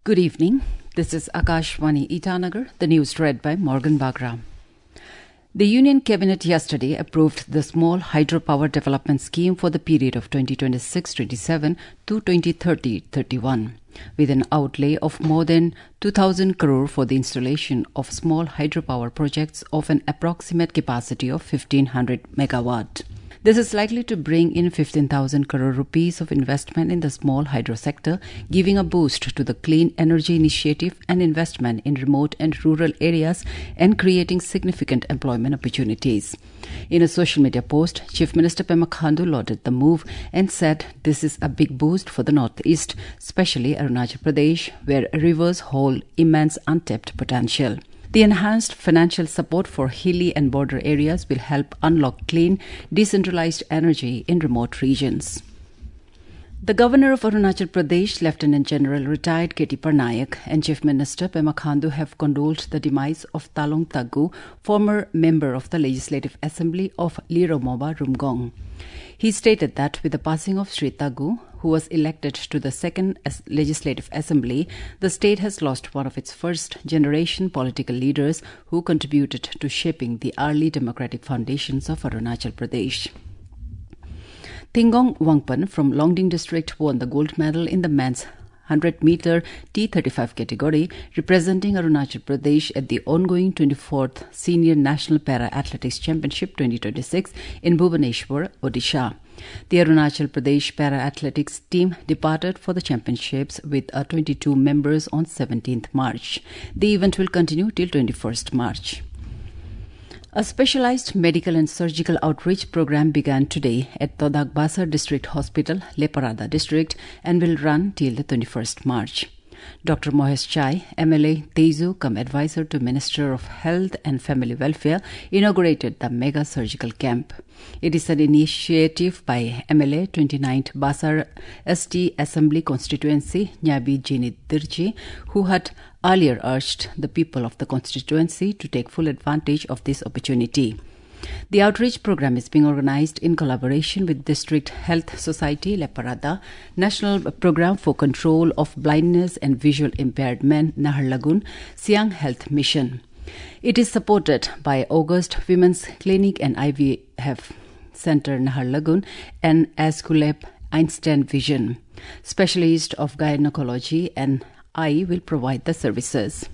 Good evening. This is Akashvani Itanagar, the news read by Morgan Bagra. The Union Cabinet yesterday approved the Small Hydropower Development Scheme for the period of 2026-27 to 2030-31, with an outlay of more than 2,000 crore for the installation of small hydropower projects of an approximate capacity of 1,500 megawatt. This is likely to bring in 15,000 crore rupees of investment in the small hydro sector, giving a boost to the clean energy initiative and investment in remote and rural areas and creating significant employment opportunities. In a social media post, Chief Minister Pema Khandu lauded the move and said this is a big boost for the Northeast, especially Arunachal Pradesh, where rivers hold immense untapped potential. The enhanced financial support for hilly and border areas will help unlock clean, decentralized energy in remote regions. The Governor of Arunachal Pradesh, Lieutenant General Retired K.T. Parnaik, and Chief Minister Pema Khandu have condoled the demise of Talong Tagu, former member of the Legislative Assembly of Liromoba Rumgong. He stated that with the passing of Sri Tagu, who was elected to the second Legislative Assembly, the state has lost one of its first-generation political leaders who contributed to shaping the early democratic foundations of Arunachal Pradesh. Tingong Wangpan from Longding district won the gold medal in the men's 100-meter T35 category, representing Arunachal Pradesh at the ongoing 24th Senior National Para-Athletics Championship 2026 in Bhubaneswar, Odisha. The Arunachal Pradesh Para-Athletics team departed for the championships with 22 members on 17th March. The event will continue till 21st March. A specialized medical and surgical outreach program began today at Todagbasar District Hospital, Leparada District, and will run till the 21st March. Dr. Mohesh Chai, MLA Tezu, advisor to Minister of Health and Family Welfare, inaugurated the mega surgical camp. It is an initiative by MLA 29th Basar ST Assembly Constituency, Nyabi Jinit Dirji, who had earlier urged the people of the constituency to take full advantage of this opportunity. The outreach program is being organized in collaboration with District Health Society, Leparada, National Program for Control of Blindness and Visual Impaired Men, Naharlagun, Siang Health Mission. It is supported by August Women's Clinic and IVF Center, Naharlagun, and Asculep Einstein Vision. Specialist of Gynecology and Eye will provide the services.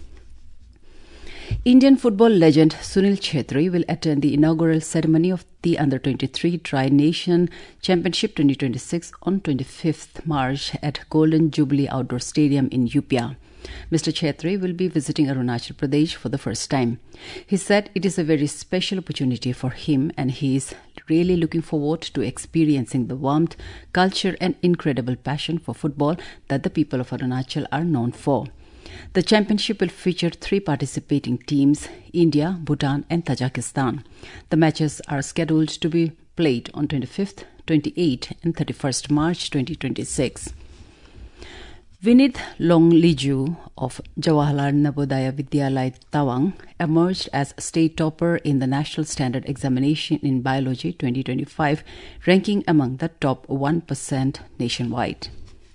Indian football legend Sunil Chhetri will attend the inaugural ceremony of the Under-23 Tri-Nation Championship 2026 on 25th March at Golden Jubilee Outdoor Stadium in Upia. Mr. Chhetri will be visiting Arunachal Pradesh for the first time. He said it is a very special opportunity for him and he is really looking forward to experiencing the warmth, culture and incredible passion for football that the people of Arunachal are known for. The championship will feature 3 participating teams, India, Bhutan and Tajikistan. The matches are scheduled to be played on 25th, 28th and 31st March 2026. Vinith Longliju of Jawaharlal Navodaya Vidyalaya Tawang emerged as state topper in the National Standard Examination in Biology 2025, ranking among the top 1% nationwide.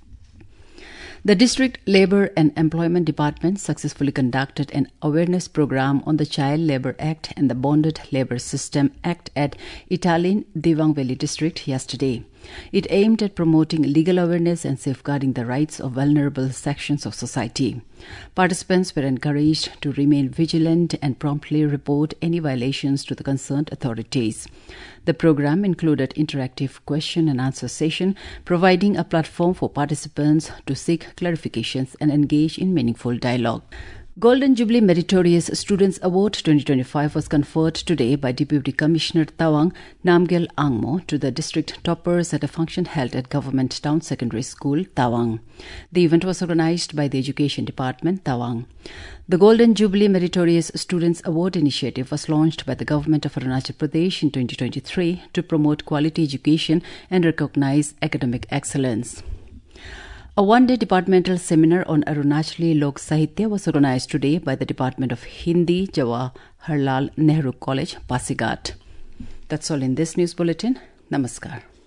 The District Labour and Employment Department successfully conducted an awareness program on the Child Labour Act and the Bonded Labour System Act at Italin, Dibang Valley District yesterday. It aimed at promoting legal awareness and safeguarding the rights of vulnerable sections of society. Participants were encouraged to remain vigilant and promptly report any violations to the concerned authorities. The program included interactive question and answer session, providing a platform for participants to seek clarifications and engage in meaningful dialogue. Golden Jubilee Meritorious Students Award 2025 was conferred today by Deputy Commissioner Tawang Namgyal Angmo to the district toppers at a function held at Government Town Secondary School, Tawang. The event was organized by the Education Department, Tawang. The Golden Jubilee Meritorious Students Award initiative was launched by the Government of Arunachal Pradesh in 2023 to promote quality education and recognize academic excellence. A one-day departmental seminar on Arunachali Lok Sahitya was organized today by the Department of Hindi, Jawaharlal Nehru College, Pasigat. That's all in this news bulletin. Namaskar.